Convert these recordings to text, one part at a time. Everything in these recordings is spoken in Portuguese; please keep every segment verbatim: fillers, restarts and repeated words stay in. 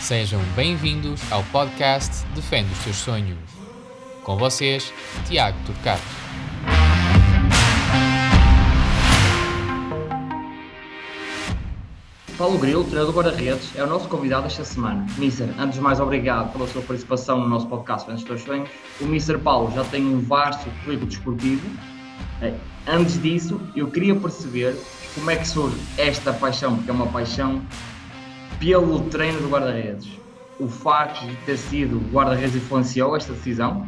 Sejam bem-vindos ao podcast Defende os Teus Sonhos. Com vocês, Tiago Turcato. Paulo Grilo, treinador do guarda-redes, é o nosso convidado esta semana. Mister, antes de mais, obrigado pela sua participação no nosso podcast Defende os Teus Sonhos. O Mister Paulo já tem um vasto currículo desportivo. Antes disso, eu queria perceber como é que surge esta paixão, porque é uma paixão, pelo treino do guarda-redes. O facto de ter sido guarda-redes influenciou esta decisão?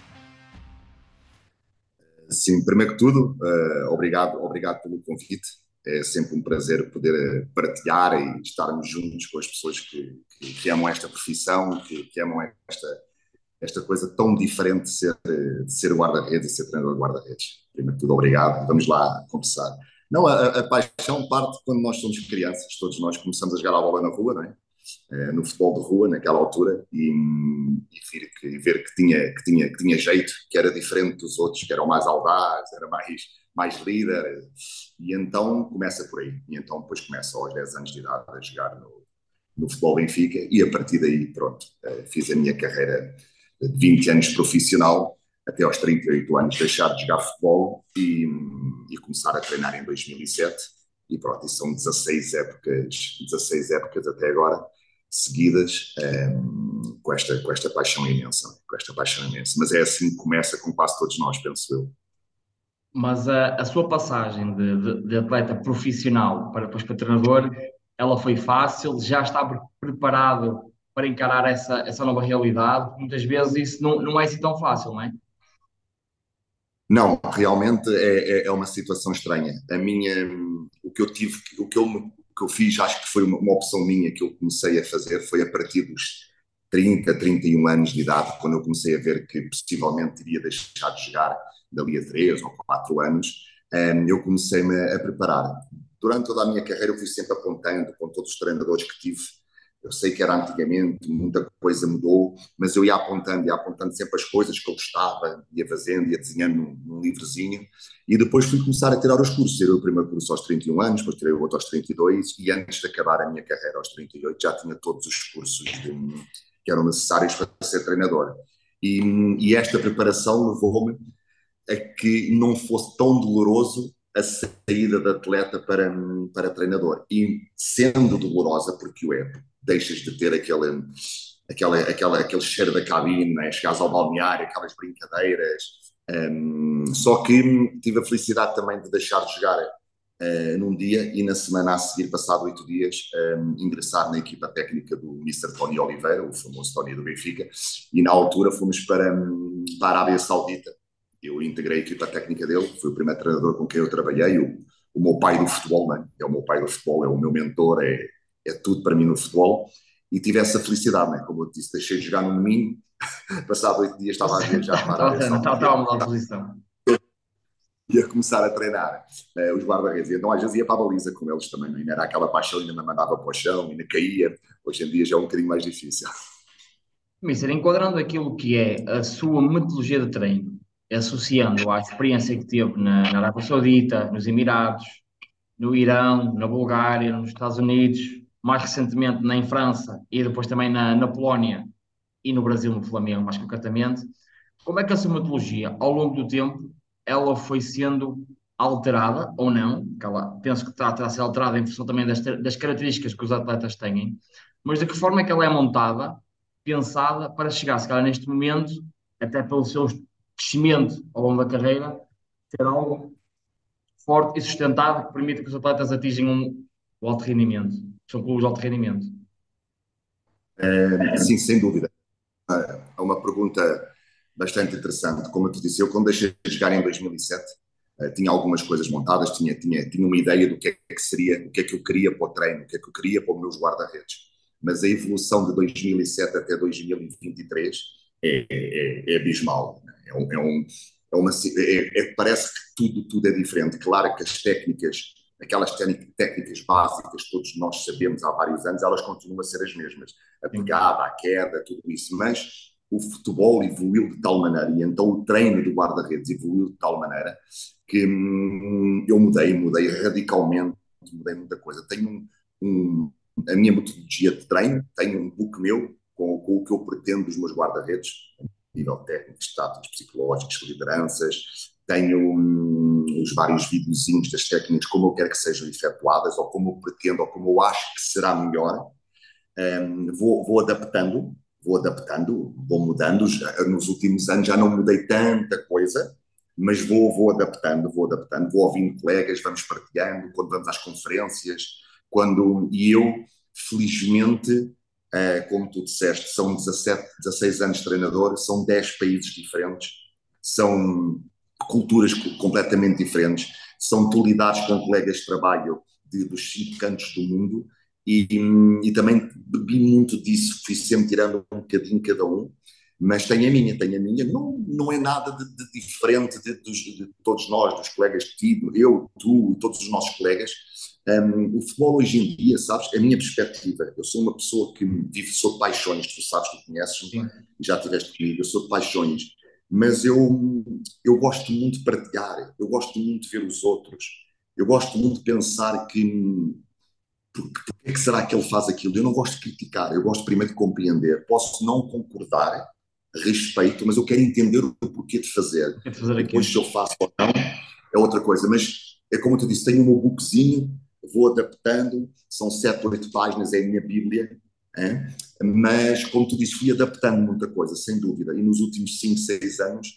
Sim, primeiro que tudo, uh, obrigado, obrigado pelo convite. É sempre um prazer poder partilhar e estarmos juntos com as pessoas que, que, que amam esta profissão, que, que amam esta, esta coisa tão diferente de ser, de ser guarda-redes e ser treinador de guarda-redes. Primeiro que tudo, obrigado. Vamos lá conversar. Não, a, a paixão parte quando nós somos crianças. Todos nós começamos a jogar a bola na rua, não é? Uh, no futebol de rua, naquela altura, e, e ver, que, ver que, tinha, que, tinha, que tinha jeito, que era diferente dos outros, que eram mais audazes, era mais, mais líder, e então começa por aí. E então depois começa aos dez anos de idade a jogar no, no futebol Benfica, e a partir daí, pronto, uh, fiz a minha carreira de vinte anos profissional, até aos trinta e oito anos deixar de jogar futebol e, e começar a treinar em dois mil e sete, e pronto, e são dezasseis épocas, dezasseis épocas até agora, seguidas, um, com, esta, com esta paixão imensa, com esta paixão imensa. Mas é assim que começa com quase todos nós, penso eu. Mas a, a sua passagem de, de, de atleta profissional para depois para treinador, ela foi fácil? Já está preparado para encarar essa, essa nova realidade? Muitas vezes isso não, não é assim tão fácil, não é? Não, realmente é, é, é uma situação estranha. A minha, o que eu tive, o que eu, o que eu fiz, acho que foi uma, uma opção minha que eu comecei a fazer, foi a partir dos trinta, trinta e um anos de idade, quando eu comecei a ver que possivelmente iria deixar de jogar dali a três ou quatro anos, eu comecei-me a preparar. Durante toda a minha carreira eu fui sempre apontando com todos os treinadores que tive. Eu sei que era antigamente, muita coisa mudou, mas eu ia apontando, ia apontando sempre as coisas que eu gostava, ia fazendo, ia desenhando num, num livrozinho, e depois fui começar a tirar os cursos. Tirei o primeiro curso aos trinta e um anos, depois tirei o outro aos trinta e dois, e antes de acabar a minha carreira aos trinta e oito já tinha todos os cursos de, que eram necessários para ser treinador. E, e esta preparação levou-me a que não fosse tão doloroso a saída de atleta para, para treinador. E sendo dolorosa, porque o é, deixas de ter aquele, aquela, aquela, aquele cheiro da cabine, né? Chegares ao balneário, aquelas brincadeiras. Um, só que tive a felicidade também de deixar de jogar uh, num dia e na semana a seguir, passado oito dias, um, ingressar na equipa técnica do mister Tony Oliveira, o famoso Tony do Benfica, e na altura fomos para, um, para a Arábia Saudita. Eu integrei a equipa técnica dele, foi o primeiro treinador com quem eu trabalhei, o, o meu pai do futebol, né? É o meu pai do futebol, é o meu mentor, é, é tudo para mim no futebol, e tive essa felicidade, né? Como eu disse, deixei de jogar no domingo, passado oito dias estava a viajar para a Arábia Saudita. Estava a mudar de posição. Ia começar a treinar uh, os guarda-redes, então às vezes ia para a baliza com eles também, não era aquela paixão, ainda me mandava para o chão, ainda caía, hoje em dia já é um bocadinho mais difícil. Mister, enquadrando aquilo que é a sua metodologia de treino, associando à experiência que teve na, na Arábia Saudita, nos Emirados, no Irão, na Bulgária, nos Estados Unidos, mais recentemente na em França e depois também na, na Polónia e no Brasil, no Flamengo, mais concretamente, como é que a sua metodologia, ao longo do tempo, ela foi sendo alterada ou não? Que ela, penso que está, está a ser alterada em função também das, das características que os atletas têm, mas de que forma é que ela é montada, pensada para chegar, se calhar neste momento, até pelo seu crescimento ao longo da carreira, ter algo forte e sustentável que permita que os atletas atinjam um, o alto rendimento, são clubes de alto rendimento. É, sim, sem dúvida. É uma pergunta bastante interessante. Como eu te disse, eu quando deixei de jogar em dois mil e sete, tinha algumas coisas montadas, tinha, tinha, tinha uma ideia do que é que seria, o que é que eu queria para o treino, o que é que eu queria para os meus guarda-redes. Mas a evolução de dois mil e sete até dois mil e vinte e três é, é, é abismal. É um, é um, é uma, é, é, parece que tudo, tudo é diferente. Claro que as técnicas, aquelas técnicas básicas, todos nós sabemos há vários anos, elas continuam a ser as mesmas. A pegada, a queda, tudo isso. Mas o futebol evoluiu de tal maneira, e então o treino do guarda-redes evoluiu de tal maneira que hum, eu mudei, mudei radicalmente, mudei muita coisa. Tenho um, um a minha metodologia de treino, tenho um book meu com, com o que eu pretendo dos meus guarda-redes, nível técnico, táticos, psicológicos, lideranças, tenho hum, os vários videozinhos das técnicas, como eu quero que sejam efetuadas, ou como eu pretendo, ou como eu acho que será melhor. Um, vou, vou adaptando, vou adaptando, vou mudando. Já, nos últimos anos já não mudei tanta coisa, mas vou, vou adaptando, vou adaptando, vou ouvindo colegas, vamos partilhando, quando vamos às conferências, quando, e eu, felizmente, uh, como tu disseste, são dezassete, dezasseis anos de treinador, são dez países diferentes, são culturas completamente diferentes, são tu lidares com colegas de trabalho de, dos cinco cantos do mundo, e, e também bebi muito disso, fui sempre tirando um bocadinho cada um, mas tenho a minha, tenho a minha, não, não é nada de, de diferente de, de, de todos nós, dos colegas que tive, eu, tu e todos os nossos colegas. Um, o futebol hoje em dia, sabes, a minha perspectiva, eu sou uma pessoa que vive, sou de paixões, tu sabes, tu conheces-me, já estiveste comigo, eu sou de paixões, mas eu, eu gosto muito de partilhar, eu gosto muito de ver os outros, eu gosto muito de pensar que porque, porque é que será que ele faz aquilo? Eu não gosto de criticar, eu gosto primeiro de compreender. Posso não concordar, respeito, mas eu quero entender o porquê de fazer. Quero fazer E depois, aquilo. se eu faço ou não, é outra coisa. Mas é como eu te disse, tenho o meu bookzinho, vou adaptando, são sete, oito páginas, é a minha Bíblia, hein? Mas, como tu disse, fui adaptando muita coisa, sem dúvida. E nos últimos cinco, seis anos,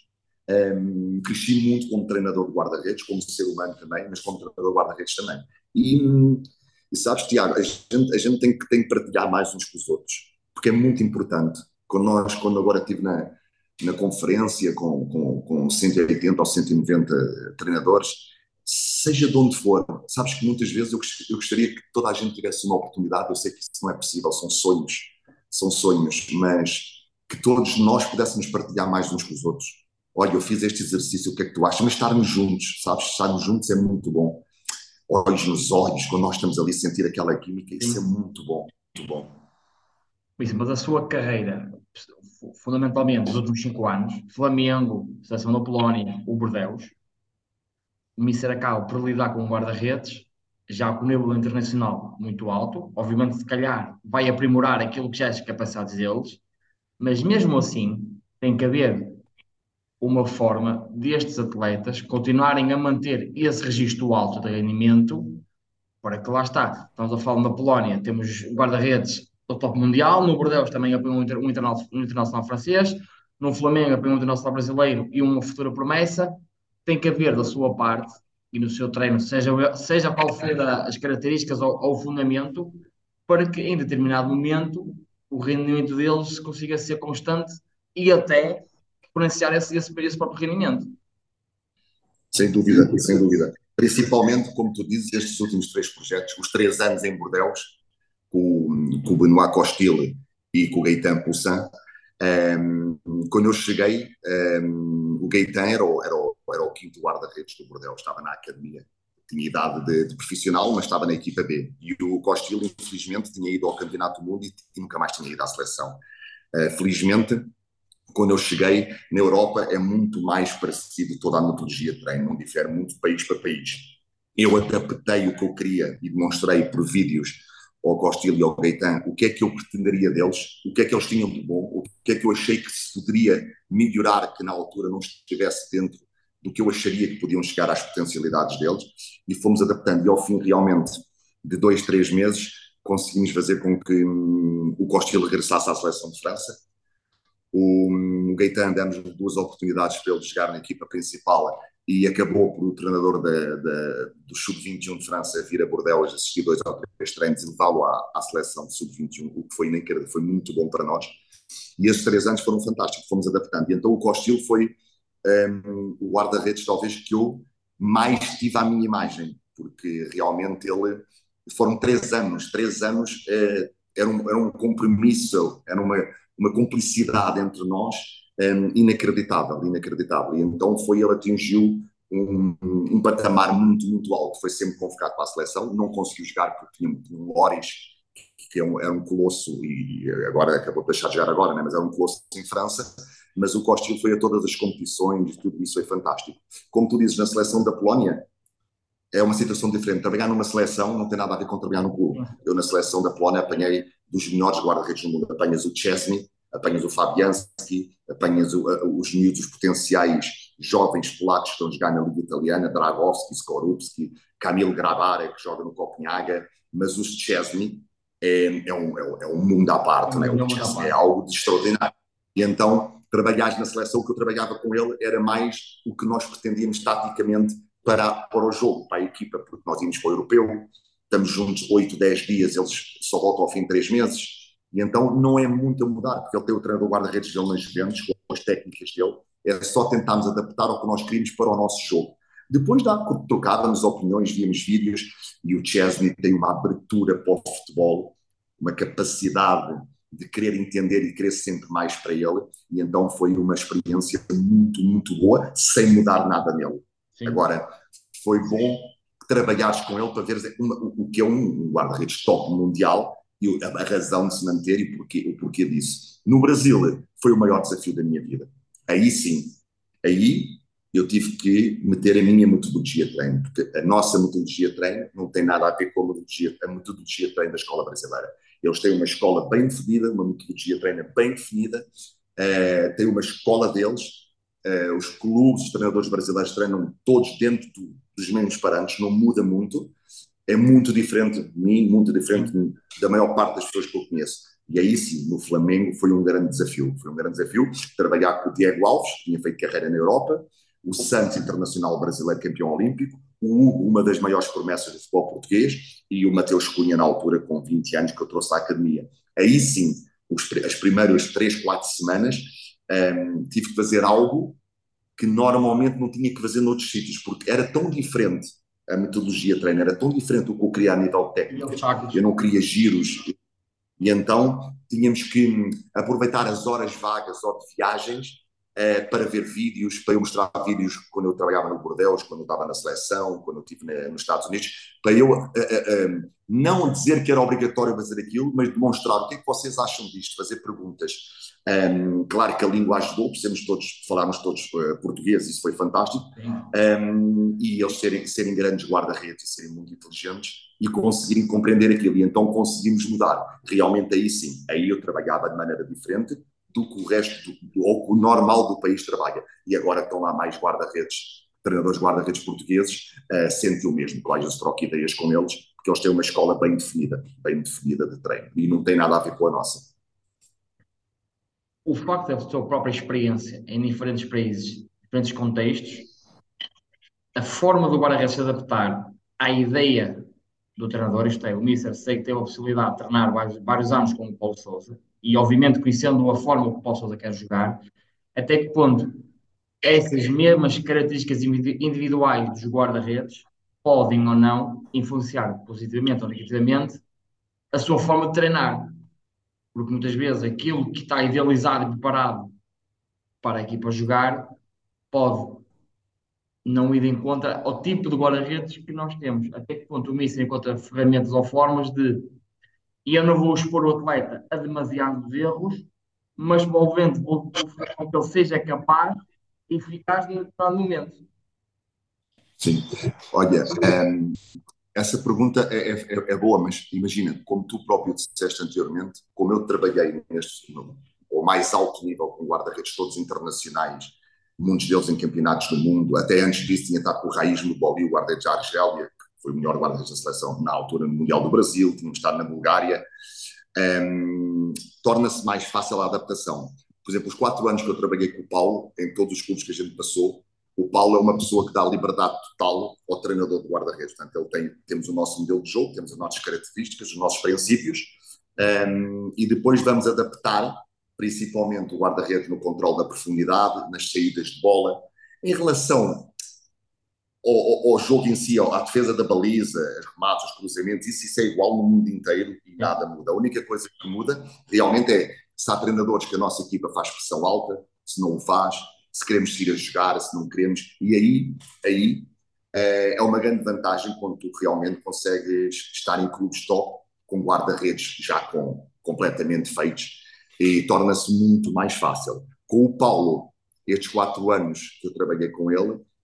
um, cresci muito como treinador de guarda-redes, como ser humano também, mas como treinador de guarda-redes também. E E sabes, Tiago, a gente, a gente tem, que, tem que partilhar mais uns com os outros, porque é muito importante. Quando, nós, quando agora estive na, na conferência com, com, com cento e oitenta ou cento e noventa treinadores, seja de onde for, sabes que muitas vezes eu, eu gostaria que toda a gente tivesse uma oportunidade, eu sei que isso não é possível, são sonhos, são sonhos, mas que todos nós pudéssemos partilhar mais uns com os outros. Olha, eu fiz este exercício, o que é que tu achas? Mas estarmos juntos, sabes? Estarmos juntos é muito bom. Olhos nos olhos, quando nós estamos ali a sentir aquela química, isso é muito bom, muito bom. Isso, mas a sua carreira, fundamentalmente, nos últimos cinco anos, Flamengo, Seleção da Polónia, o Bordeaux, o Mister acaba por lidar com um guarda-redes, já com o nível internacional muito alto, obviamente, se calhar, vai aprimorar aquilo que já é as capacidades deles, mas mesmo assim, tem que haver uma forma destes atletas continuarem a manter esse registro alto de rendimento, para que lá está. Estamos a falar da Polónia, temos guarda-redes do top mundial, no Bordeaux também apoia um, inter, um, internacional, um internacional francês, no Flamengo apoia um internacional brasileiro e uma futura promessa. Tem que haver da sua parte e no seu treino, seja, seja qual for as características ou, ou o fundamento, para que em determinado momento o rendimento deles consiga ser constante e até exponenciar esse, esse, esse próprio rendimento. Sem dúvida, sem dúvida. Principalmente, como tu dizes, estes últimos três projetos, os três anos em Bordeaux, com, com o Benoit Costil e com o Gaëtan Poussin. Um, quando eu cheguei, um, o Gaëtan era o, era, o, era o quinto guarda-redes do Bordeaux, estava na academia. Tinha idade de, de profissional, mas estava na equipa B. E o Costil, infelizmente, tinha ido ao Campeonato do Mundo e, e nunca mais tinha ido à seleção. Uh, felizmente, quando eu cheguei na Europa, é muito mais parecido toda a metodologia de treino, não difere muito de país para país. Eu adaptei o que eu queria e demonstrei por vídeos ao Costil e ao Gaëtan o que é que eu pretenderia deles, o que é que eles tinham de bom, o que é que eu achei que se poderia melhorar, que na altura não estivesse dentro do que eu acharia que podiam chegar às potencialidades deles, e fomos adaptando. E ao fim, realmente, de dois, três meses, conseguimos fazer com que hum, o Costil regressasse à seleção de França. O Gaëtan demos duas oportunidades para ele chegar na equipa principal e acabou por o treinador da, da, do sub vinte e um de França vir a Bordeaux, assistir dois ou três treinos e levá-lo à, à seleção de sub vinte e um, o que foi, nem quer, foi muito bom para nós. E esses três anos foram fantásticos, fomos adaptando. E então o Costil foi um, o guarda-redes talvez que eu mais tive à minha imagem, porque realmente ele, foram três anos, três anos eh, era, um, era um compromisso, era uma uma cumplicidade entre nós um, inacreditável, inacreditável. E então foi, ele atingiu um, um patamar muito, muito alto. Foi sempre convocado para a seleção, não conseguiu jogar porque tinha, tinha um Loris, que é um, é um colosso, e agora acabou de deixar de jogar agora, né? Mas é um colosso em França. Mas o Costil foi a todas as competições, tudo isso foi fantástico. Como tu dizes, na seleção da Polónia, é uma situação diferente. Trabalhar numa seleção não tem nada a ver com trabalhar no clube. Eu, na seleção da Polónia, apanhei dos melhores guarda-redes do mundo. Apanhas o Szczesny, apanhas o Fabianski, apanhas o, os miúdos potenciais jovens polacos que estão a jogar na Liga Italiana, Dragowski, Skorupski, Kamil Grabara, que joga no Copenhaga, mas o Szczesny é, é, um, é um mundo à parte, É né? um O mundo à Szczesny parte. é algo de extraordinário. E então, trabalhar na seleção, o que eu trabalhava com ele era mais o que nós pretendíamos taticamente para, para o jogo, para a equipa, porque nós íamos para o europeu, estamos juntos oito, dez dias, eles só voltam ao fim de três meses, e então não é muito a mudar, porque ele tem o treinador guarda-redes dele nas Juventus, com as técnicas dele, é só tentarmos adaptar ao que nós queríamos para o nosso jogo. Depois dá, trocávamos opiniões, víamos vídeos, e o Szczesny tem uma abertura para o futebol, uma capacidade de querer entender e querer sempre mais para ele, e então foi uma experiência muito, muito boa, sem mudar nada nele. Sim. Agora, foi bom trabalhares com ele para ver o que é um guarda-redes top mundial e a razão de se manter e o porquê, o porquê disso. No Brasil, foi o maior desafio da minha vida. Aí sim, aí eu tive que meter a minha metodologia de treino, porque a nossa metodologia de treino não tem nada a ver com a metodologia, a metodologia de treino da escola brasileira. Eles têm uma escola bem definida, uma metodologia de treino bem definida, uh, têm uma escola deles, uh, os clubes, os treinadores brasileiros treinam todos dentro do, dos mesmos parâmetros, não muda muito, é muito diferente de mim, muito diferente de, da maior parte das pessoas que eu conheço. E aí sim, no Flamengo foi um grande desafio, foi um grande desafio trabalhar com o Diego Alves, que tinha feito carreira na Europa, o Santos Internacional Brasileiro campeão olímpico, o Hugo, uma das maiores promessas do futebol português, e o Mateus Cunha na altura, com vinte anos, que eu trouxe à academia. Aí sim, os, as primeiras três, quatro semanas, um, tive que fazer algo que normalmente não tinha que fazer noutros sítios, porque era tão diferente a metodologia de treino, era tão diferente do que eu queria a nível técnico. Eu não queria giros, e então tínhamos que aproveitar as horas vagas ou de viagens Uh, para ver vídeos, para eu mostrar vídeos quando eu trabalhava no Bordeaux, quando eu estava na seleção, quando eu estive na, nos Estados Unidos, para eu uh, uh, uh, não dizer que era obrigatório fazer aquilo, mas demonstrar o que é que vocês acham disto, fazer perguntas. Um, claro que a língua ajudou, precisamos todos, falarmos todos uh, português, isso foi fantástico, um, e eles serem, serem grandes guarda-redes e serem muito inteligentes e conseguirem compreender aquilo, e então conseguimos mudar. Realmente aí sim, aí eu trabalhava de maneira diferente do que o resto, do, do, ou que o normal do país trabalha. E agora estão lá mais guarda-redes, treinadores guarda-redes portugueses, uh, sentem o mesmo, que às vezes troco ideias com eles, porque eles têm uma escola bem definida, bem definida de treino, e não tem nada a ver com a nossa. O facto da sua própria experiência em diferentes países, diferentes contextos, a forma do guarda-redes se adaptar à ideia do treinador, isto é, o Mister sei que teve a possibilidade de treinar vários, vários anos com o Paulo Sousa, e obviamente conhecendo a forma que o Paulo Sousa quer jogar, até que ponto essas mesmas características individuais dos guarda-redes podem ou não influenciar positivamente ou negativamente a sua forma de treinar. Porque muitas vezes aquilo que está idealizado e preparado para a equipa jogar pode não ir em contra ao tipo de guarda-redes que nós temos. Até que ponto o Mister encontra ferramentas ou formas de e eu não vou expor o atleta a demasiados erros, mas envolvendo vou fazer com que ele seja capaz e eficaz no determinado momento. Sim, olha, um, essa pergunta é, é, é boa, mas imagina, como tu próprio disseste anteriormente, como eu trabalhei neste, no, ao mais alto nível com guarda-redes todos internacionais, muitos deles em campeonatos do mundo, até antes disso tinha estado com o Raiz no Boli, o guarda-redes da Argélia, que foi o melhor guarda-redes da seleção na altura no Mundial do Brasil, tínhamos estado na Bulgária, um, torna-se mais fácil a adaptação. Por exemplo, os quatro anos que eu trabalhei com o Paulo, em todos os clubes que a gente passou, o Paulo é uma pessoa que dá liberdade total ao treinador do guarda-redes. Portanto, ele tem, temos o nosso modelo de jogo, temos as nossas características, os nossos princípios, um, e depois vamos adaptar, principalmente o guarda-redes no controle da profundidade, nas saídas de bola. Em relação ao, ao, ao jogo em si, à defesa da baliza, os remates, os cruzamentos, isso, isso é igual no mundo inteiro e nada muda. A única coisa que muda realmente é se há treinadores que a nossa equipa faz pressão alta, se não o faz, se queremos ir a jogar, se não queremos, e aí, aí é, é uma grande vantagem quando tu realmente consegues estar em clubes top, com guarda-redes já com, completamente feitos, e torna-se muito mais fácil. Com o Paulo, estes quatro anos que eu trabalhei com ele,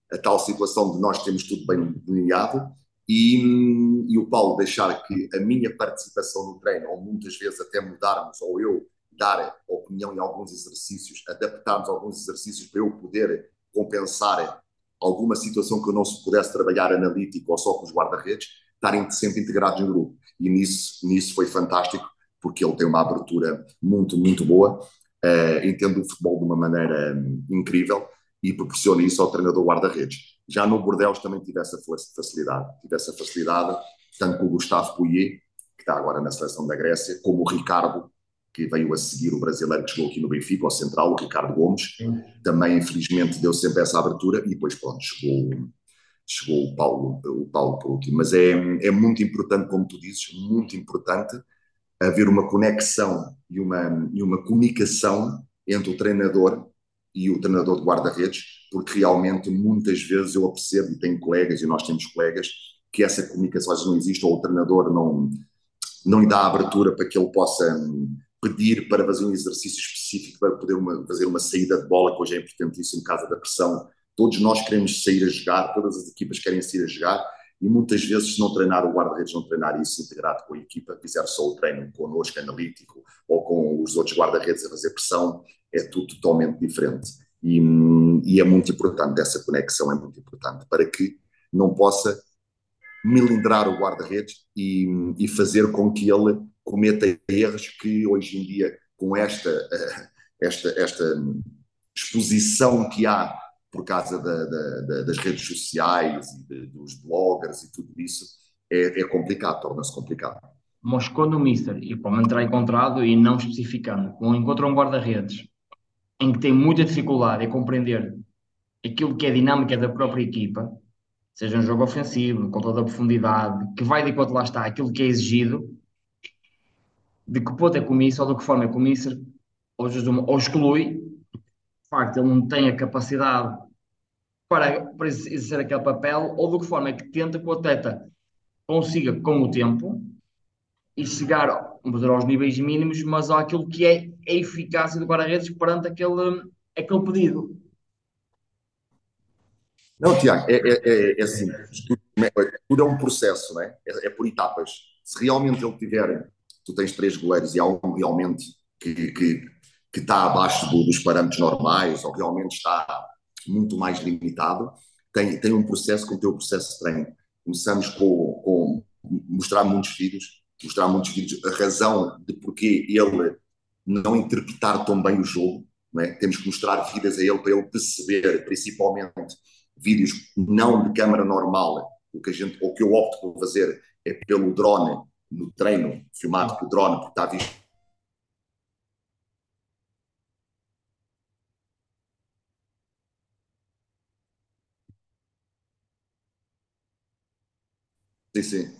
a tal situação de nós termos tudo bem delineado e, e o Paulo deixar que a minha participação no treino, ou muitas vezes até mudarmos, ou eu dar opinião em alguns exercícios, adaptarmos alguns exercícios para eu poder compensar alguma situação que eu não pudesse trabalhar analítico ou só com os guarda-redes, estarem sempre integrados no grupo. E nisso, nisso foi fantástico, porque ele tem uma abertura muito, muito boa, uh, entende o futebol de uma maneira um, incrível e proporciona isso ao treinador guarda-redes. Já no Bordeaux também tive essa facilidade, tive essa facilidade, tanto com o Gustavo Poirier, que está agora na seleção da Grécia, como o Ricardo, que veio a seguir o brasileiro que chegou aqui no Benfica, ao central, o Ricardo Gomes, Sim. também infelizmente deu sempre essa abertura e depois pronto, chegou, chegou o Paulo, o Paulo por último. Mas é, é muito importante, como tu dizes, muito importante haver uma conexão e uma, e uma comunicação entre o treinador e o treinador de guarda-redes, porque realmente muitas vezes eu percebo, e tenho colegas, e nós temos colegas, que essa comunicação às vezes não existe, ou o treinador não, não lhe dá abertura para que ele possa pedir para fazer um exercício específico para poder uma, fazer uma saída de bola, que hoje é importantíssimo, por causa da pressão. Todos nós queremos sair a jogar, todas as equipas querem sair a jogar, e muitas vezes, se não treinar o guarda-redes, não treinar isso integrado com a equipa, fizer só o treino connosco, analítico, ou com os outros guarda-redes a fazer pressão, é tudo totalmente diferente. E, e é muito importante, essa conexão é muito importante, para que não possa melindrar o guarda-redes e, e fazer com que ele cometa erros que hoje em dia, com esta, esta, esta exposição que há por causa da, da, da, das redes sociais e de, dos bloggers e tudo isso, é, é complicado, torna-se complicado. Mas quando o Mister, e para entrar encontrado e não especificando, quando encontra um guarda-redes em que tem muita dificuldade em compreender aquilo que é a dinâmica da própria equipa, seja um jogo ofensivo, com toda a profundidade, que vai de enquanto lá está aquilo que é exigido, de que ponto é que o Mister, ou de que forma é que o Mister, ou, ou exclui, de facto ele não tem a capacidade para, para exercer aquele papel, ou de que forma é que tenta que o atleta consiga, com o tempo, e chegar aos níveis mínimos, mas àquilo que é a eficácia do guarda-redes perante aquele, aquele pedido. Não, Tiago, é, é, é, é assim, tudo, tudo é um processo, não é? É, é por etapas. Se realmente ele tiver, tu tens três goleiros e há um realmente que, que, que está abaixo do, dos parâmetros normais ou realmente está muito mais limitado, tem, tem um processo com o teu processo de treino. Começamos com, com mostrar muitos vídeos, mostrar muitos vídeos, a razão de porque ele não interpretar tão bem o jogo, não é? Temos que mostrar vídeos a ele para ele perceber, principalmente vídeos não de câmara normal, o que, a gente, o que eu opto por fazer é pelo drone no treino, filmado com o drone, porque está visto. Sim, sim.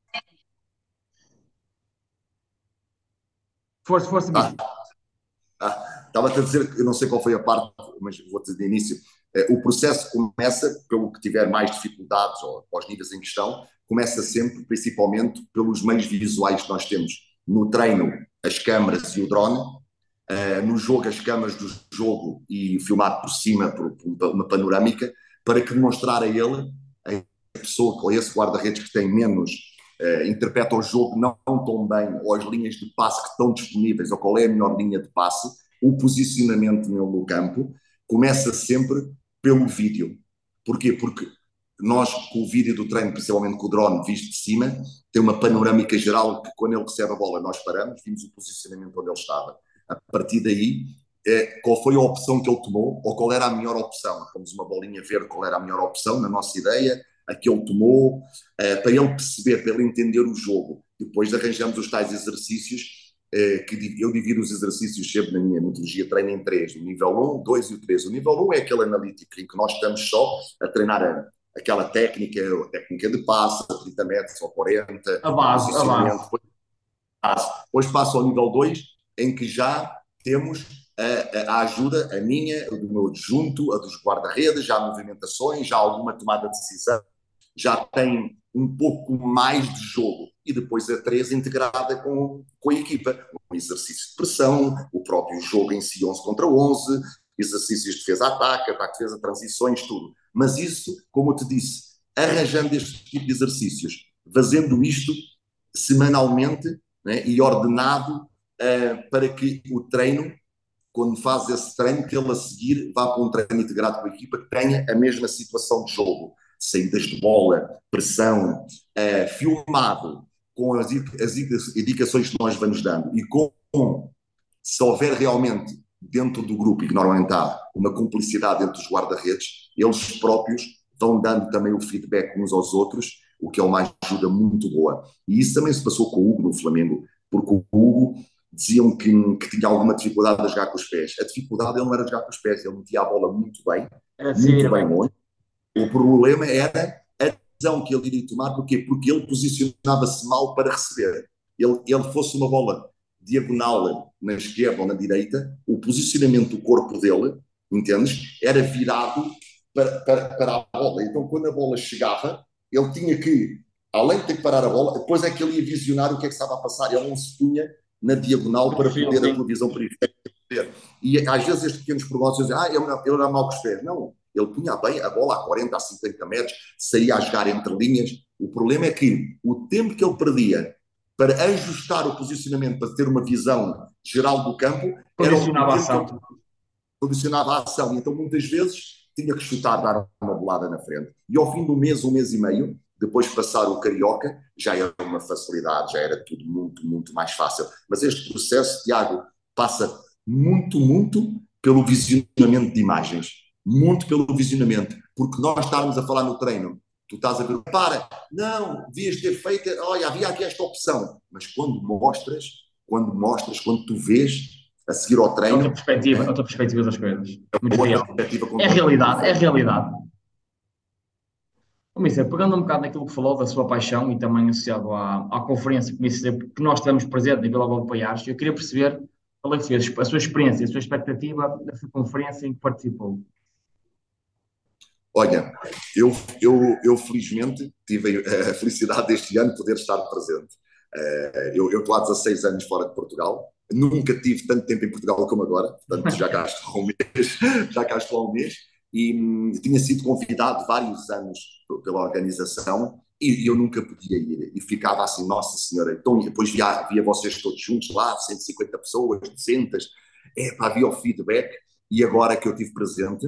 Força, força, ah, ah, Estava a dizer, eu não sei qual foi a parte, mas vou dizer de início. O processo começa, pelo que tiver mais dificuldades ou aos níveis em questão, começa sempre, principalmente, pelos meios visuais que nós temos. No treino, as câmaras e o drone. Uh, no jogo, as câmaras do jogo e filmado por cima, por, por uma panorâmica, para que demonstrar a ele, a pessoa, ou esse guarda-redes que tem menos, uh, interpreta o jogo não tão bem, ou as linhas de passe que estão disponíveis, ou qual é a melhor linha de passe, o posicionamento no campo, começa sempre pelo vídeo. Porquê? Porque nós, com o vídeo do treino, principalmente com o drone visto de cima, tem uma panorâmica geral que quando ele recebe a bola nós paramos, vimos o posicionamento onde ele estava. A partir daí, é, qual foi a opção que ele tomou ou qual era a melhor opção. Fomos uma bolinha verde, qual era a melhor opção, na nossa ideia, a que ele tomou, é, para ele perceber, para ele entender o jogo. Depois arranjamos os tais exercícios, é, que eu divido os exercícios sempre na minha metodologia, treino em três, o nível um, dois e o três. O nível um é aquele analítico em que nós estamos só a treinar a, aquela técnica, a técnica de passe, a trinta metros ou quarenta, a base, a base. Depois, depois passa ao nível dois, em que já temos a, a ajuda, a minha, a do meu adjunto, a dos guarda-redes, já há movimentações, já há alguma tomada de decisão, já tem um pouco mais de jogo. E depois a três integrada com, com a equipa. Um exercício de pressão, o próprio jogo em si onze contra onze, exercícios de defesa-ataque, ataque-defesa, transições, tudo. Mas isso, como eu te disse, arranjando este tipo de exercícios, fazendo isto semanalmente, né, e ordenado uh, para que o treino, quando faz esse treino, que ele a seguir vá para um treino integrado com a equipa que tenha a mesma situação de jogo, saídas de bola, pressão, uh, filmado, com as, as indicações que nós vamos dando e com, se houver realmente dentro do grupo, e que normalmente há uma cumplicidade entre os guarda-redes, eles próprios vão dando também o feedback uns aos outros, o que é uma ajuda muito boa. E isso também se passou com o Hugo no Flamengo, porque o Hugo diziam que, que tinha alguma dificuldade a jogar com os pés. A dificuldade ele não era jogar com os pés, ele metia a bola muito bem, Era muito decidir bem bem. longe. O problema era a decisão que ele iria tomar, porquê? Porque ele posicionava-se mal para receber. Ele, ele fosse uma bola diagonal na esquerda ou na direita, o posicionamento do corpo dele, entendes? Era virado para, para, para a bola. Então, quando a bola chegava, ele tinha que, além de ter que parar a bola, depois é que ele ia visionar o que é que estava a passar. Ele não se punha na diagonal para Perfil, poder a sim. tua visão periférica poder. E às vezes estes pequenos pronósticos dizem, ah, ele, ele era mal com os pés. Não, ele punha bem a bola a quarenta, a cinquenta metros, saía a jogar entre linhas. O problema é que o tempo que ele perdia para ajustar o posicionamento, para ter uma visão geral do campo, era o Condicionava a tempo que ele ação. condicionava a ação. Então, muitas vezes, tinha que chutar, dar uma bolada na frente. E ao fim do mês, um mês e meio, depois de passar o Carioca, já era uma facilidade, já era tudo muito, muito mais fácil. Mas este processo, Tiago, passa muito, muito pelo visionamento de imagens. Muito pelo visionamento. Porque nós estávamos a falar no treino, tu estás a ver, para, não, devias ter feito, olha, havia aqui esta opção. Mas quando mostras, quando mostras, quando tu vês, a seguir ao treino, Outra perspectiva, né? outra perspectiva das coisas. Muito Outra real. perspectiva É realidade, é diferente. realidade. Ô, Mister, pegando um bocado naquilo que falou da sua paixão e também associado à, à conferência que, Mister, que nós estamos presentes em Vila Nova de Paiares, eu queria perceber qual é que foi a sua experiência, a sua expectativa dessa conferência em que participou. Olha, eu, eu, eu felizmente tive a felicidade deste ano de poder estar presente. Uh, eu, eu estou há dezasseis anos fora de Portugal, nunca tive tanto tempo em Portugal como agora, portanto já cá estou há um mês, já cá estou há um mês, e hum, tinha sido convidado vários anos pela organização e, e eu nunca podia ir, e ficava assim, nossa senhora, então depois via, via vocês todos juntos lá, cento e cinquenta pessoas, duzentas, é, pá, havia o feedback, e agora que eu tive presente,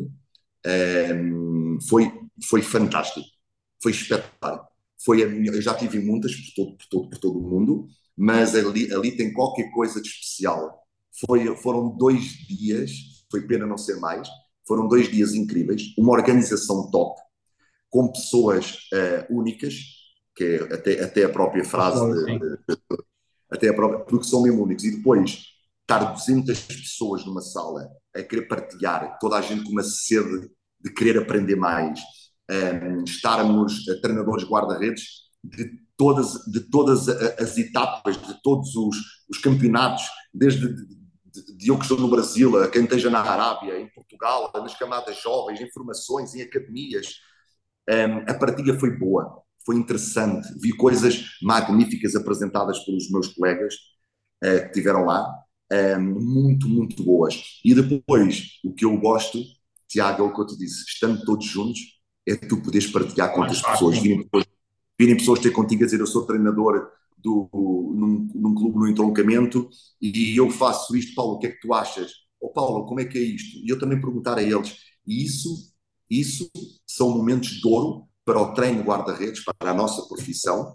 um, foi, foi fantástico, foi espetacular. Foi a minha, eu já tive muitas por todo, por todo, por todo o mundo, mas ali, ali tem qualquer coisa de especial. Foi, foram dois dias, foi pena não ser mais, foram dois dias incríveis, uma organização top, com pessoas uh, únicas, que é até, até a própria frase, de, de, até a própria, porque são mesmo únicos, e depois estar duzentas pessoas numa sala a querer partilhar, toda a gente com uma sede de querer aprender mais, um, estarmos uh, treinadores guarda-redes de todas, de todas as etapas, de todos os, os campeonatos, desde de, de, de eu que estou no Brasil, a quem esteja na Arábia, em Portugal, nas camadas jovens, em formações, em academias, um, a partilha foi boa, foi interessante, vi coisas magníficas apresentadas pelos meus colegas uh, que estiveram lá, um, muito, muito boas. E depois, o que eu gosto, Tiago, é o que eu te disse, estando todos juntos, é tu poderes partilhar com outras pessoas, virem pessoas, virem pessoas ter contigo a dizer, eu sou treinador do, num, num clube no entroncamento e eu faço isto, Paulo, o que é que tu achas? Ou oh, Paulo, como é que é isto? E eu também perguntar a eles. E isso, isso são momentos de ouro para o treino guarda-redes, para a nossa profissão,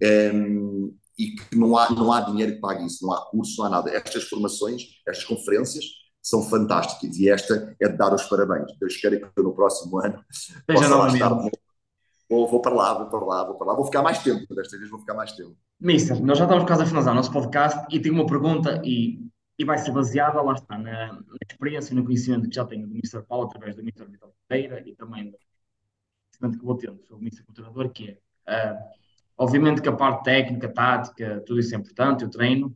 um, e que não há, não há dinheiro que pague isso, não há curso, não há nada. Estas formações, estas conferências, são fantásticas e esta é de dar os parabéns. Eu espero que eu no próximo ano possa lá estar. Vou, vou para lá, vou para lá, vou para lá. Vou ficar mais tempo, desta vez vou ficar mais tempo. Mister, nós já estamos quase a finalizar o nosso podcast e tenho uma pergunta e, e vai ser baseada, lá está, na, na experiência e no conhecimento que já tenho do Mister Paulo através do Mister Vitor Pereira e também do conhecimento que vou tendo sobre o Mister Treinador, que é, uh, obviamente que a parte técnica, tática, tudo isso é importante, eu treino,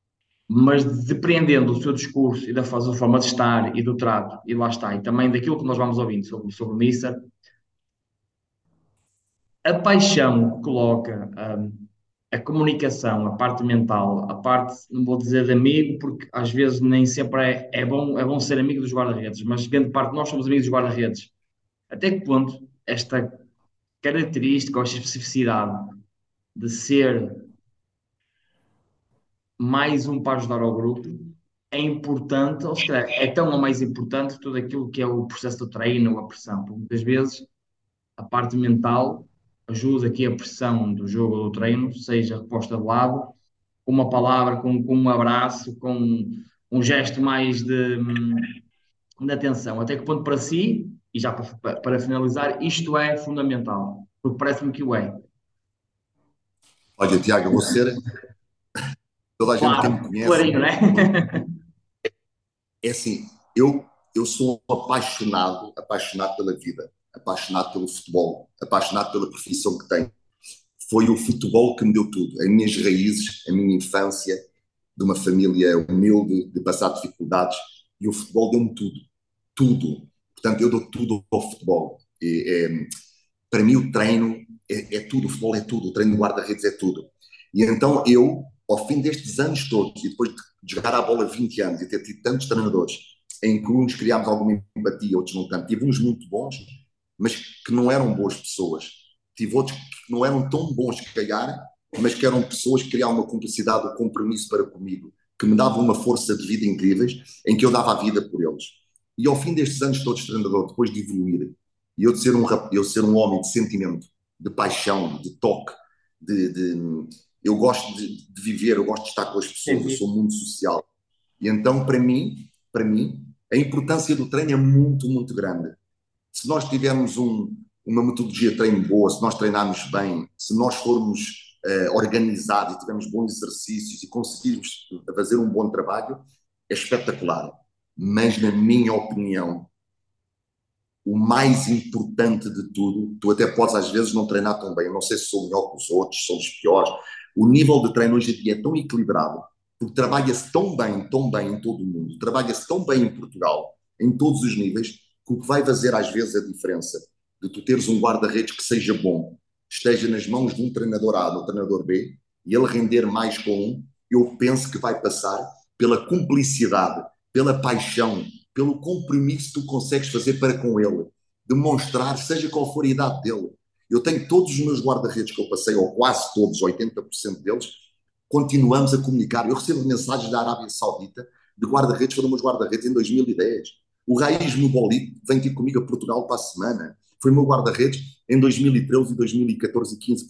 mas depreendendo do seu discurso e da, da forma de estar e do trato, e lá está, e também daquilo que nós vamos ouvindo sobre, sobre o Mister, a paixão que coloca, um, a comunicação, a parte mental, a parte, não vou dizer de amigo, porque às vezes nem sempre é, é bom, é bom ser amigo dos guarda-redes, mas grande parte nós somos amigos dos guarda-redes. Até que ponto esta característica ou esta especificidade de ser mais um para ajudar ao grupo é importante, ou se calhar é tão ou mais importante tudo aquilo que é o processo do treino ou a pressão, porque muitas vezes a parte mental ajuda que a pressão do jogo ou do treino seja reposta de lado, com uma palavra, com, com um abraço, com um gesto mais de, de atenção. Até que ponto para si, e já para, para finalizar, isto é fundamental, porque parece-me que o é. Olha, Tiago, eu vou ser. Toda a gente que me Claro, conhece, clarinho, não é? é assim, eu, eu sou apaixonado, apaixonado pela vida, apaixonado pelo futebol, apaixonado pela profissão que tenho. Foi o futebol que me deu tudo. As minhas raízes, a minha infância, de uma família humilde, de passar dificuldades, e o futebol deu-me tudo. Tudo. Portanto, eu dou tudo ao futebol. E, é, para mim, o treino é, é tudo, o futebol é tudo, o treino de guarda-redes é tudo. E então eu, ao fim destes anos todos, e depois de jogar a bola vinte anos e ter tido tantos treinadores, em que uns criámos alguma empatia, outros não tanto, tive uns muito bons, mas que não eram boas pessoas. Tive outros que não eram tão bons que calhar, mas que eram pessoas que criavam uma cumplicidade, um compromisso para comigo, que me davam uma força de vida incríveis, em que eu dava a vida por eles. E ao fim destes anos todos de treinador, depois de evoluir, e eu de ser um, eu ser um homem de sentimento, de paixão, de toque, de, de eu gosto de, de viver, eu gosto de estar com as pessoas, eu sou muito social. E então, para mim, para mim, a importância do treino é muito, muito grande. Se nós tivermos um, uma metodologia de treino boa, se nós treinarmos bem, se nós formos uh, organizados e tivermos bons exercícios e conseguirmos fazer um bom trabalho, é espetacular. Mas, na minha opinião, o mais importante de tudo, tu até podes às vezes não treinar tão bem, eu não sei se sou melhor que os outros, sou dos piores, o nível de treino hoje em dia é tão equilibrado, porque trabalha-se tão bem, tão bem em todo o mundo, trabalha-se tão bem em Portugal, em todos os níveis, que o que vai fazer às vezes a diferença de tu teres um guarda-redes que seja bom, esteja nas mãos de um treinador A, do treinador B, e ele render mais com um, eu penso que vai passar pela cumplicidade, pela paixão, pelo compromisso que tu consegues fazer para com ele, demonstrar, seja qual for a idade dele. Eu tenho todos os meus guarda-redes que eu passei, ou quase todos, oitenta por cento deles, continuamos a comunicar. Eu recebo mensagens da Arábia Saudita de guarda-redes, foram meus guarda-redes em dois mil e dez. O Raiz Mubolito vem aqui comigo a Portugal para a semana. Foi meu guarda-redes em dois mil e treze, dois mil e catorze e quinze.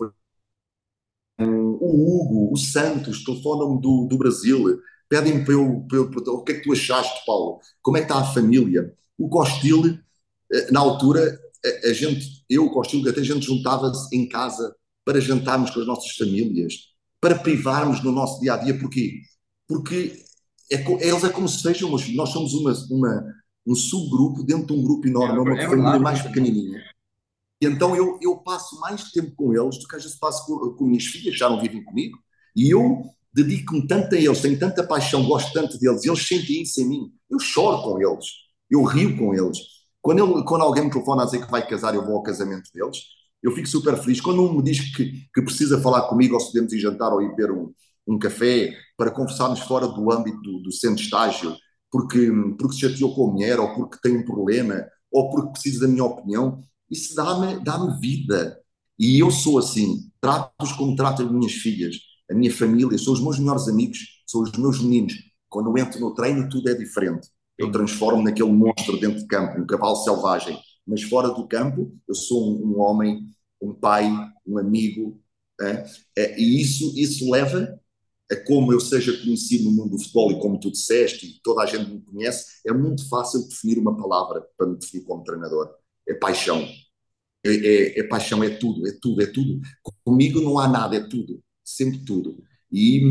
O Hugo, o Santos, telefonam-me do, do Brasil, pedem-me para eu, para eu, o que é que tu achaste, Paulo? Como é que está a família? O Costil, na altura, a, a gente, eu, o Costil, até a gente juntava-se em casa para jantarmos com as nossas famílias, para privarmos no nosso dia-a-dia. Porquê? Porque é, eles é como se sejam, nós somos uma, uma, um subgrupo dentro de um grupo enorme, é uma É família verdade. mais pequenininha. E então eu, eu passo mais tempo com eles do que às vezes passo com, com minhas filhas, já não vivem comigo, e eu dedico-me tanto a eles, tenho tanta paixão, gosto tanto deles, e eles sentem isso em mim. Eu choro com eles, eu rio com eles. Quando, ele, quando alguém me telefona a dizer que vai casar, eu vou ao casamento deles, eu fico super feliz. Quando um me diz que, que precisa falar comigo, ou se podemos ir jantar ou ir beber um, um café, para conversarmos fora do âmbito do, do centro de estágio, porque, porque se chateou com a mulher, ou porque tem um problema, ou porque precisa da minha opinião, isso dá-me dá-me vida. E eu sou assim, trato-os como trato as minhas filhas, a minha família, são os meus melhores amigos, são os meus meninos. Quando eu entro no treino, tudo é diferente. Eu transformo naquele monstro dentro de campo, um cavalo selvagem. Mas fora do campo, eu sou um, um homem, um pai, um amigo. É? É, e isso, isso leva a como eu seja conhecido no mundo do futebol, e como tu disseste, e toda a gente me conhece, é muito fácil definir uma palavra para me definir como treinador. É paixão. É, é, é paixão, é tudo, é tudo, é tudo. Comigo não há nada, é tudo, sempre tudo. E,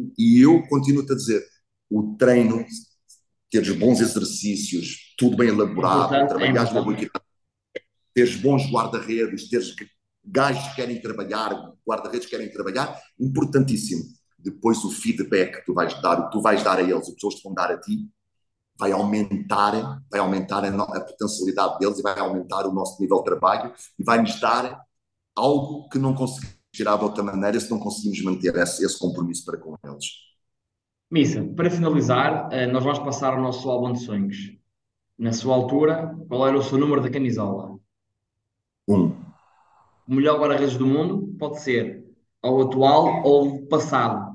e eu continuo-te a dizer, o treino, teres bons exercícios, tudo bem É elaborado, importante, é trabalhares uma boa importante. equipe, teres bons guarda-redes, teres gajos que querem trabalhar, guarda-redes que querem trabalhar, importantíssimo. Depois o feedback que tu vais dar, o que tu vais dar a eles, as pessoas te vão dar a ti, vai aumentar, vai aumentar a, a potencialidade deles, e vai aumentar o nosso nível de trabalho, e vai-nos dar algo que não conseguimos tirar de outra maneira se não conseguimos manter esse, esse compromisso para com eles. Missa, para finalizar, eh, nós vamos passar ao nosso álbum de sonhos. Na sua altura, qual era o seu número da camisola? Um. O melhor guarda-redes do mundo pode ser ou atual ou passado.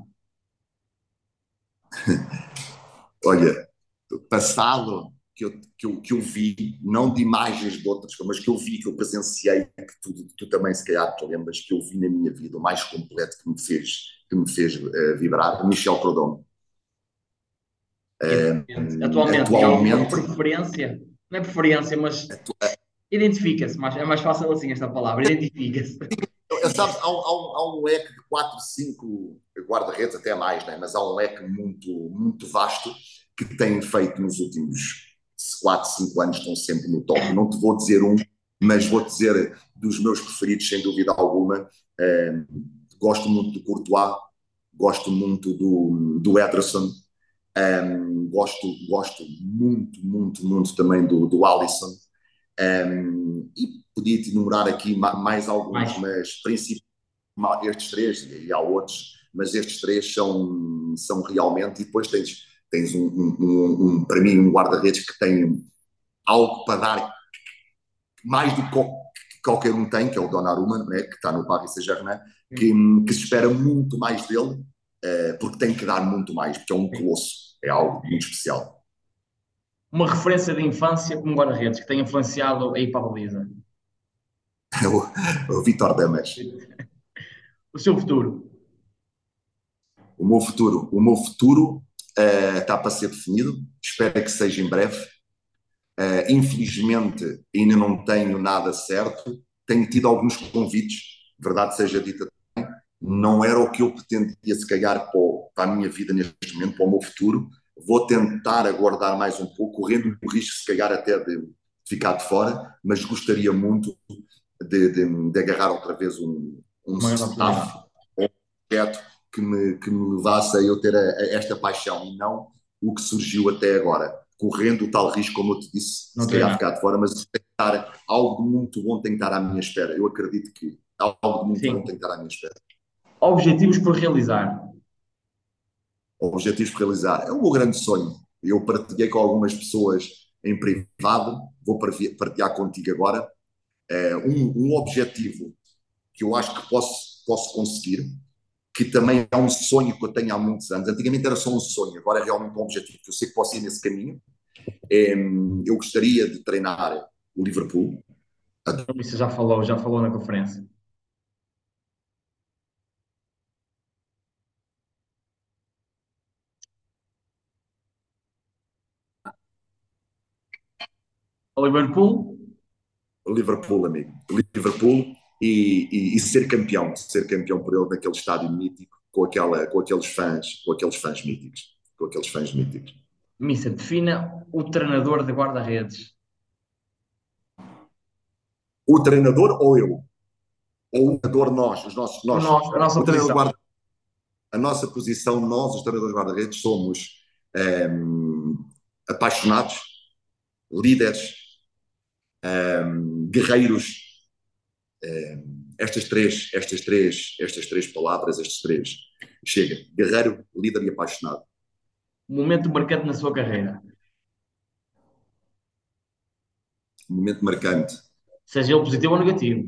Olha, passado que eu, que eu, que eu vi, não de imagens de outras, mas que eu vi, que eu presenciei, que tu, tu também se calhar te lembras, que eu vi na minha vida, o mais completo que me fez, que me fez uh, vibrar, Michel Proudhon. Exatamente. Uh, Atualmente tem alguma atualmente, preferência? Não é preferência, mas atu identifica-se. Mais, é mais fácil assim esta palavra. Identifica-se. sabes, há, um- há, um, há um leque de quatro, cinco guarda-redes, até mais, né? Mas há um leque muito, muito vasto que tem feito nos últimos quatro, cinco anos, estão sempre no top. Não te vou dizer um, mas vou dizer dos meus preferidos, sem dúvida alguma. Uh, gosto muito do Courtois, gosto muito do, do Ederson, um, gosto, gosto muito, muito, muito também do, do Alisson. Um, e podia-te enumerar aqui mais alguns, Mais. mas principalmente estes três, e há outros, mas estes três são, são realmente, e depois tens, tens um, um, um, um para mim, um guarda-redes que tem algo para dar mais do que qualquer um tem, que é o Donnarumma, né, que está no Paris Saint-Germain, que, que se espera muito mais dele, uh, porque tem que dar muito mais, porque é um colosso, é algo muito especial. Uma referência de infância como guarda-redes que tenha influenciado a ir para a baliza. o, o Vítor Damas. O seu futuro. O meu futuro, o meu futuro uh, está para ser definido, espero que seja em breve. Uh, infelizmente ainda não tenho nada certo, tenho tido alguns convites, verdade seja dita, não era o que eu pretendia se calhar para, o, para a minha vida neste momento, para o meu futuro. Vou tentar aguardar mais um pouco, correndo o risco se calhar até de ficar de fora, mas gostaria muito de, de, de agarrar outra vez um, um Uma grande staff, oportunidade. um projeto que me, que me levasse a eu ter a, a esta paixão e não o que surgiu até agora. Correndo o tal risco, como eu te disse, Não se tem calhar nada. ficar de fora, mas tem que estar, algo de muito bom tem que estar à minha espera. Eu acredito que algo de muito bom Sim. tem que estar à minha espera. Objetivos por realizar. Objetivos para realizar. É o meu grande sonho. Eu partilhei com algumas pessoas em privado, vou partilhar contigo agora. É um, um objetivo que eu acho que posso, posso conseguir, que também é um sonho que eu tenho há muitos anos. Antigamente era só um sonho, agora é realmente um objetivo que eu sei que posso ir nesse caminho. É, eu gostaria de treinar o Liverpool. Isso já falou, já falou na conferência. O Liverpool. O Liverpool, amigo. O Liverpool e, e, e ser campeão, ser campeão por ele naquele estádio mítico, com, aquela, com aqueles fãs, com aqueles fãs míticos, com aqueles fãs míticos. Missa, defina o treinador de guarda-redes. O treinador ou eu? Ou o treinador nós, os nossos, O nós. nosso, a nossa O treinador posição. guarda, a nossa posição, nós, os treinadores guarda-redes, somos um, apaixonados, líderes, um, guerreiros. Um, estas três, estas três, estas três palavras, estes três, chega. Guerreiro, líder e apaixonado. Momento marcante na sua carreira. Um momento marcante. Seja ele positivo ou negativo.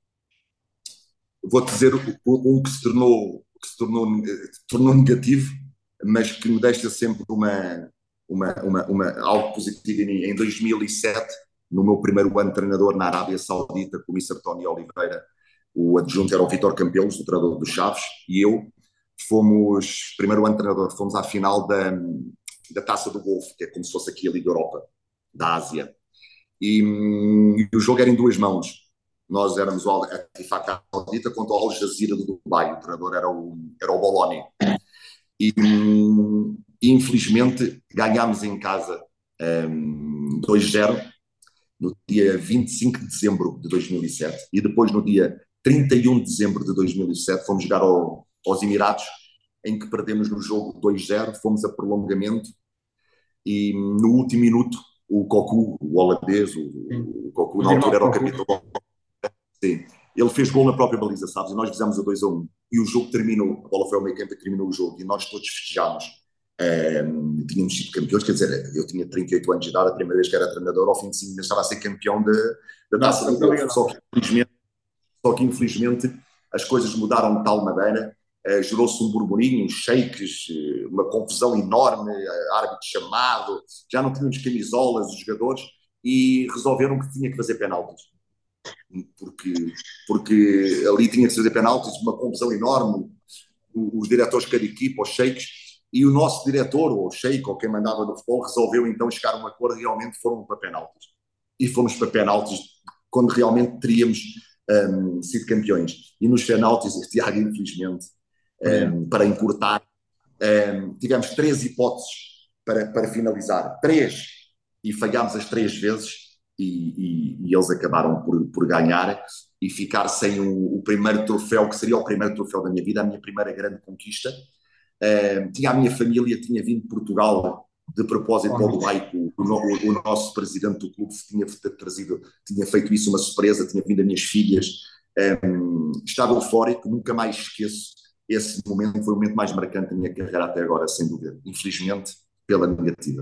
Vou dizer um que se tornou, que se tornou, tornou negativo, mas que me deixa sempre uma, uma, uma, uma, algo positivo em mim. Em dois mil e sete, no meu primeiro ano de treinador na Arábia Saudita, com o mister Tony Oliveira, o adjunto era o Vítor Campelos, o treinador dos Chaves, e eu fomos, primeiro ano de treinador, fomos à final da, da Taça do Golfo, que é como se fosse aqui a Liga Europa, da Ásia. E, e o jogo era em duas mãos. Nós éramos o Al-Fatah Saudita contra o Al Jazeera do Dubai. O treinador era o, era o Boloni. E, e infelizmente ganhámos em casa um, dois zero no dia vinte e cinco de dezembro de dois mil e sete. E depois, no dia trinta e um de dezembro de dois mil e sete, fomos jogar ao, aos Emirados, em que perdemos no jogo dois zero, fomos a prolongamento e no último minuto o Cocu, o holandês, o, o Cocu, na altura era o capitão. Sim. Ele fez gol na própria baliza, sabes? E nós fizemos o dois a um. E o jogo terminou, a bola foi ao meio campo e terminou o jogo. E nós todos festejámos. Um, tínhamos sido campeões, quer dizer, eu tinha trinta e oito anos de idade, a primeira vez que era treinador, ao fim de cinco meses estava a ser campeão de, da Taça do Golfo, só que infelizmente, só que infelizmente as coisas mudaram de tal maneira, uh, gerou-se um burburinho, uns shakes, uh, uma confusão enorme, uh, árbitro chamado, já não tínhamos camisolas, os jogadores, e resolveram que tinha que fazer penaltis. Porque, porque ali tinha que fazer penaltis, uma confusão enorme, os, os diretores de cada equipa, os shakes, e o nosso diretor, ou o sheik, ou quem mandava no futebol, resolveu então chegar a um acordo e realmente foram para penaltis. E fomos para penaltis quando realmente teríamos um, sido campeões. E nos penaltis, Tiago, infelizmente, um, para encurtar, um, tivemos três hipóteses para, para finalizar. Três. E falhámos as três vezes e, e, e eles acabaram por, por ganhar e ficar sem o, o primeiro troféu, que seria o primeiro troféu da minha vida, a minha primeira grande conquista. Uh, tinha a minha família, tinha vindo de Portugal de propósito ao Dubai, o, o, o nosso presidente do clube tinha trazido, tinha feito isso uma surpresa, tinha vindo as minhas filhas, um, estava eufórico, nunca mais esqueço esse momento, foi o momento mais marcante da minha carreira até agora, sem dúvida, infelizmente pela negativa.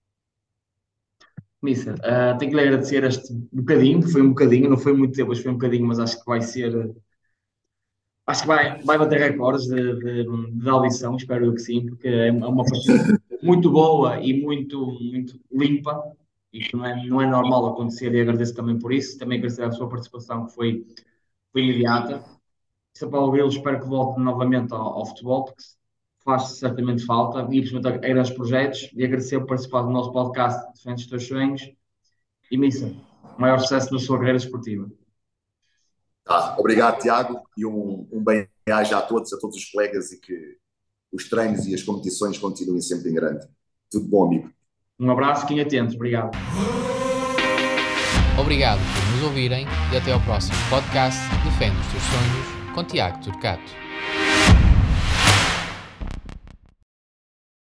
Mister, uh, tenho que lhe agradecer este bocadinho, foi um bocadinho, não foi muito tempo, mas foi um bocadinho, mas acho que vai ser... Acho que vai, vai bater recordes de, de, de audição, espero eu que sim, porque é uma partida muito boa e muito, muito limpa. Isto não é, não é normal acontecer e agradeço também por isso. Também agradecer a sua participação, que foi, foi imediata. Se Paulo Grilo, espero que volte novamente ao, ao futebol, porque faz certamente falta. E principalmente a grandes projetos. E agradecer por participar do nosso podcast Defende os Teus Sonhos. E, Missa, maior sucesso na sua carreira esportiva. Tá, obrigado, Tiago, e um, um bem-aja a todos, a todos os colegas e que os treinos e as competições continuem sempre em grande. Tudo bom, amigo? Um abraço, fiquem atentos. Obrigado. Obrigado por nos ouvirem e até ao próximo podcast Defende os Teus Sonhos com Tiago Turcato.